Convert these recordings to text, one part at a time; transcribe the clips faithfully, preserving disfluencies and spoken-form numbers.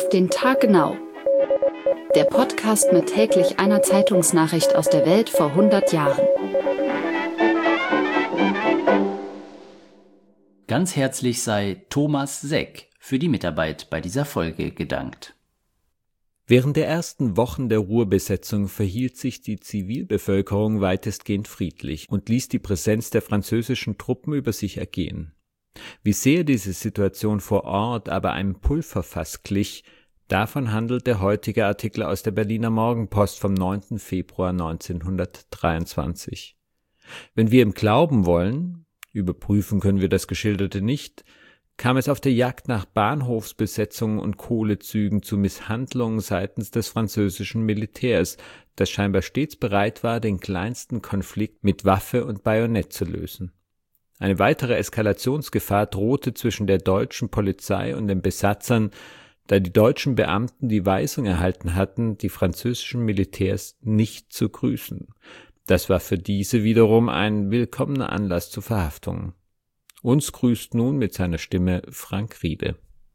Auf den Tag genau. Der Podcast mit täglich einer Zeitungsnachricht aus der Welt vor hundert Jahren. Ganz herzlich sei Thomas Seck für die Mitarbeit bei dieser Folge gedankt. Während der ersten Wochen der Ruhrbesetzung verhielt sich die Zivilbevölkerung weitestgehend friedlich und ließ die Präsenz der französischen Truppen über sich ergehen. Wie sehr diese Situation vor Ort aber einem Pulverfass glich, davon handelt der heutige Artikel aus der Berliner Morgenpost vom neunten Februar neunzehnhundertdreiundzwanzig. Wenn wir ihm glauben wollen, überprüfen können wir das Geschilderte nicht, kam es auf der Jagd nach Bahnhofsbesetzungen und Kohlezügen zu Misshandlungen seitens des französischen Militärs, das scheinbar stets bereit war, den kleinsten Konflikt mit Waffe und Bajonett zu lösen. Eine weitere Eskalationsgefahr drohte zwischen der deutschen Polizei und den Besatzern, da die deutschen Beamten die Weisung erhalten hatten, die französischen Militärs nicht zu grüßen. Das war für diese wiederum ein willkommener Anlass zu Verhaftungen. Uns grüßt nun mit seiner Stimme Frank Riebe.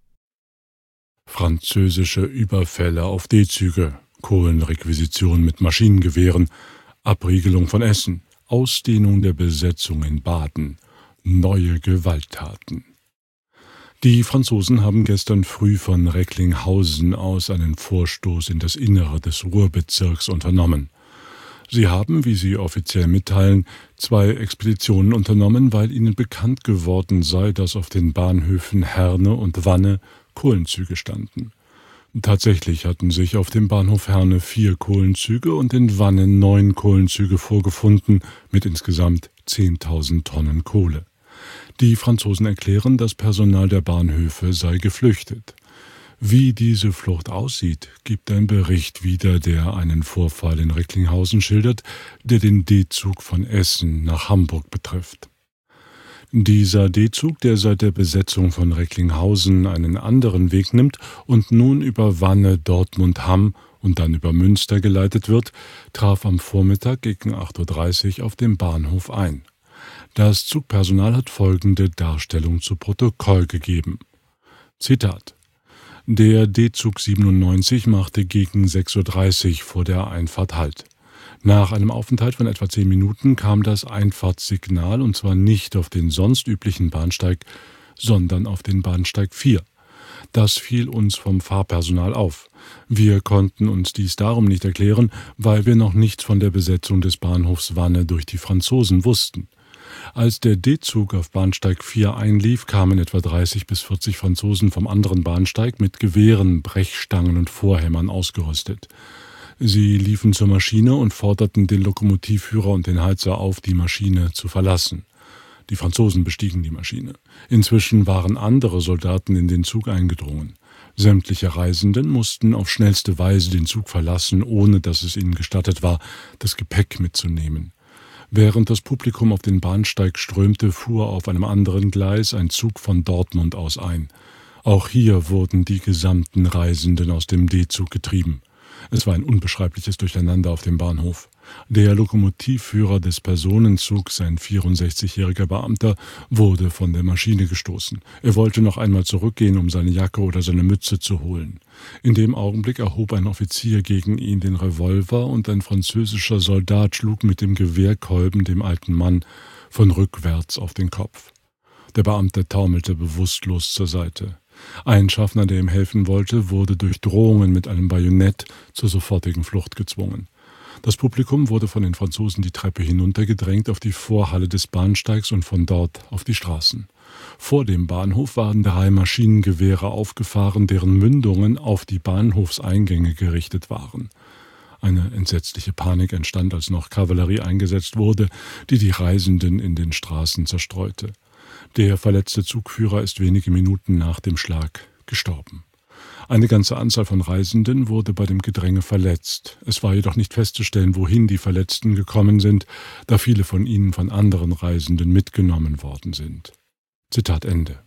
Französische Überfälle auf D-Züge, Kohlenrequisition mit Maschinengewehren, Abriegelung von Essen, Ausdehnung der Besetzung in Baden, neue Gewalttaten. Die Franzosen haben gestern früh von Recklinghausen aus einen Vorstoß in das Innere des Ruhrbezirks unternommen. Sie haben, wie sie offiziell mitteilen, zwei Expeditionen unternommen, weil ihnen bekannt geworden sei, dass auf den Bahnhöfen Herne und Wanne Kohlenzüge standen. Tatsächlich hatten sich auf dem Bahnhof Herne vier Kohlenzüge und in Wanne neun Kohlenzüge vorgefunden mit insgesamt zehntausend Tonnen Kohle. Die Franzosen erklären, das Personal der Bahnhöfe sei geflüchtet. Wie diese Flucht aussieht, gibt ein Bericht wieder, der einen Vorfall in Recklinghausen schildert, der den D-Zug von Essen nach Hamburg betrifft. Dieser D-Zug, der seit der Besetzung von Recklinghausen einen anderen Weg nimmt und nun über Wanne, Dortmund, Hamm und dann über Münster geleitet wird, traf am Vormittag gegen acht Uhr dreißig auf dem Bahnhof ein. Das Zugpersonal hat folgende Darstellung zu Protokoll gegeben. Zitat: Der D-Zug siebenundneunzig machte gegen sechs Uhr dreißig vor der Einfahrt Halt. Nach einem Aufenthalt von etwa zehn Minuten kam das Einfahrtssignal, und zwar nicht auf den sonst üblichen Bahnsteig, sondern auf den Bahnsteig vier. Das fiel uns vom Fahrpersonal auf. Wir konnten uns dies darum nicht erklären, weil wir noch nichts von der Besetzung des Bahnhofs Wanne durch die Franzosen wussten. Als der D-Zug auf Bahnsteig vier einlief, kamen etwa dreißig bis vierzig Franzosen vom anderen Bahnsteig mit Gewehren, Brechstangen und Vorhämmern ausgerüstet. Sie liefen zur Maschine und forderten den Lokomotivführer und den Heizer auf, die Maschine zu verlassen. Die Franzosen bestiegen die Maschine. Inzwischen waren andere Soldaten in den Zug eingedrungen. Sämtliche Reisenden mussten auf schnellste Weise den Zug verlassen, ohne dass es ihnen gestattet war, das Gepäck mitzunehmen. Während das Publikum auf den Bahnsteig strömte, fuhr auf einem anderen Gleis ein Zug von Dortmund aus ein. Auch hier wurden die gesamten Reisenden aus dem D-Zug getrieben. Es war ein unbeschreibliches Durcheinander auf dem Bahnhof. Der Lokomotivführer des Personenzugs, ein vierundsechzigjähriger Beamter, wurde von der Maschine gestoßen. Er wollte noch einmal zurückgehen, um seine Jacke oder seine Mütze zu holen. In dem Augenblick erhob ein Offizier gegen ihn den Revolver und ein französischer Soldat schlug mit dem Gewehrkolben dem alten Mann von rückwärts auf den Kopf. Der Beamte taumelte bewusstlos zur Seite. Ein Schaffner, der ihm helfen wollte, wurde durch Drohungen mit einem Bajonett zur sofortigen Flucht gezwungen. Das Publikum wurde von den Franzosen die Treppe hinuntergedrängt auf die Vorhalle des Bahnsteigs und von dort auf die Straßen. Vor dem Bahnhof waren drei Maschinengewehre aufgefahren, deren Mündungen auf die Bahnhofseingänge gerichtet waren. Eine entsetzliche Panik entstand, als noch Kavallerie eingesetzt wurde, die die Reisenden in den Straßen zerstreute. Der verletzte Zugführer ist wenige Minuten nach dem Schlag gestorben. Eine ganze Anzahl von Reisenden wurde bei dem Gedränge verletzt. Es war jedoch nicht festzustellen, wohin die Verletzten gekommen sind, da viele von ihnen von anderen Reisenden mitgenommen worden sind. Zitat Ende.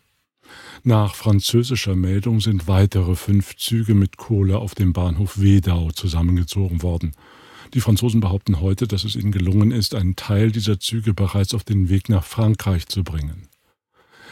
Nach französischer Meldung sind weitere fünf Züge mit Kohle auf dem Bahnhof Wedau zusammengezogen worden. Die Franzosen behaupten heute, dass es ihnen gelungen ist, einen Teil dieser Züge bereits auf den Weg nach Frankreich zu bringen.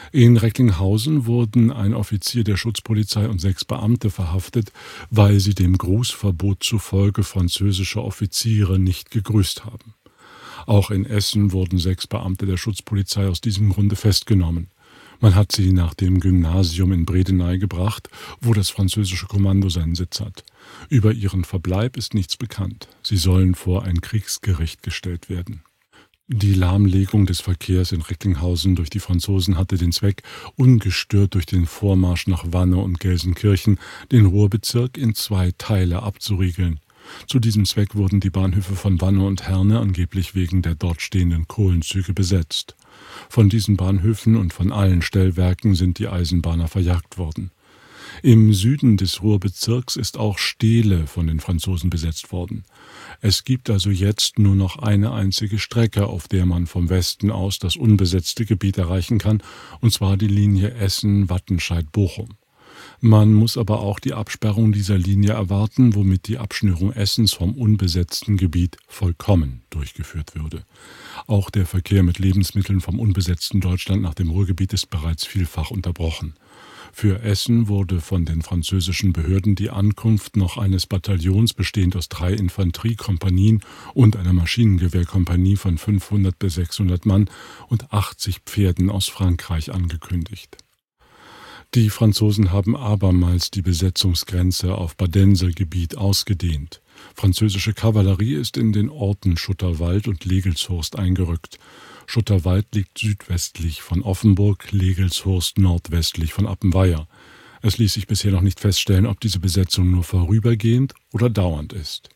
In Recklinghausen wurden ein Offizier der Schutzpolizei und sechs Beamte verhaftet, weil sie dem Grußverbot zufolge französische Offiziere nicht gegrüßt haben. Auch in Essen wurden sechs Beamte der Schutzpolizei aus diesem Grunde festgenommen. Man hat sie nach dem Gymnasium in Bredeney gebracht, wo das französische Kommando seinen Sitz hat. Über ihren Verbleib ist nichts bekannt. Sie sollen vor ein Kriegsgericht gestellt werden. Die Lahmlegung des Verkehrs in Recklinghausen durch die Franzosen hatte den Zweck, ungestört durch den Vormarsch nach Wanne und Gelsenkirchen den Ruhrbezirk in zwei Teile abzuriegeln. Zu diesem Zweck wurden die Bahnhöfe von Wanne und Herne angeblich wegen der dort stehenden Kohlenzüge besetzt. Von diesen Bahnhöfen und von allen Stellwerken sind die Eisenbahner verjagt worden. Im Süden des Ruhrbezirks ist auch Steele von den Franzosen besetzt worden. Es gibt also jetzt nur noch eine einzige Strecke, auf der man vom Westen aus das unbesetzte Gebiet erreichen kann, und zwar die Linie Essen-Wattenscheid-Bochum. Man muss aber auch die Absperrung dieser Linie erwarten, womit die Abschnürung Essens vom unbesetzten Gebiet vollkommen durchgeführt würde. Auch der Verkehr mit Lebensmitteln vom unbesetzten Deutschland nach dem Ruhrgebiet ist bereits vielfach unterbrochen. Für Essen wurde von den französischen Behörden die Ankunft noch eines Bataillons bestehend aus drei Infanteriekompanien und einer Maschinengewehrkompanie von fünfhundert bis sechshundert Mann und achtzig Pferden aus Frankreich angekündigt. Die Franzosen haben abermals die Besetzungsgrenze auf Badenser-Gebiet ausgedehnt. Französische Kavallerie ist in den Orten Schutterwald und Legelshorst eingerückt. Schutterwald liegt südwestlich von Offenburg, Legelshorst nordwestlich von Appenweier. Es ließ sich bisher noch nicht feststellen, ob diese Besetzung nur vorübergehend oder dauernd ist.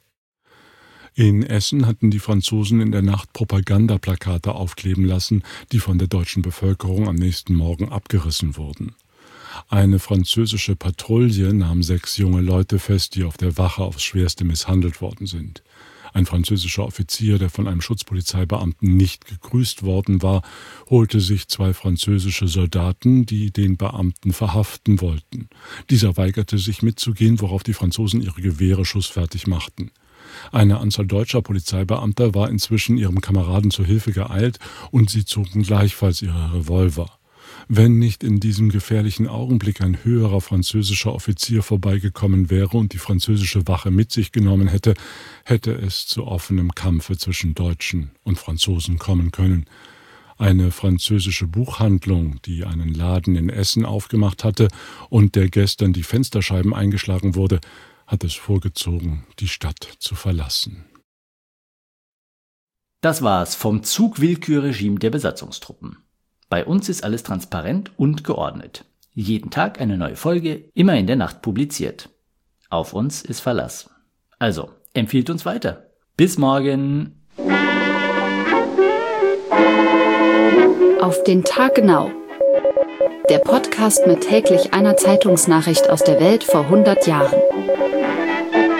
In Essen hatten die Franzosen in der Nacht Propagandaplakate aufkleben lassen, die von der deutschen Bevölkerung am nächsten Morgen abgerissen wurden. Eine französische Patrouille nahm sechs junge Leute fest, die auf der Wache aufs Schwerste misshandelt worden sind. Ein französischer Offizier, der von einem Schutzpolizeibeamten nicht gegrüßt worden war, holte sich zwei französische Soldaten, die den Beamten verhaften wollten. Dieser weigerte sich mitzugehen, worauf die Franzosen ihre Gewehre schussfertig machten. Eine Anzahl deutscher Polizeibeamter war inzwischen ihrem Kameraden zur Hilfe geeilt und sie zogen gleichfalls ihre Revolver. Wenn nicht in diesem gefährlichen Augenblick ein höherer französischer Offizier vorbeigekommen wäre und die französische Wache mit sich genommen hätte, hätte es zu offenem Kampfe zwischen Deutschen und Franzosen kommen können. Eine französische Buchhandlung, die einen Laden in Essen aufgemacht hatte und der gestern die Fensterscheiben eingeschlagen wurde, hat es vorgezogen, die Stadt zu verlassen. Das war's vom Zugwillkürregime der Besatzungstruppen. Bei uns ist alles transparent und geordnet. Jeden Tag eine neue Folge, immer in der Nacht publiziert. Auf uns ist Verlass. Also, empfiehlt uns weiter. Bis morgen. Auf den Tag genau. Der Podcast mit täglich einer Zeitungsnachricht aus der Welt vor hundert Jahren.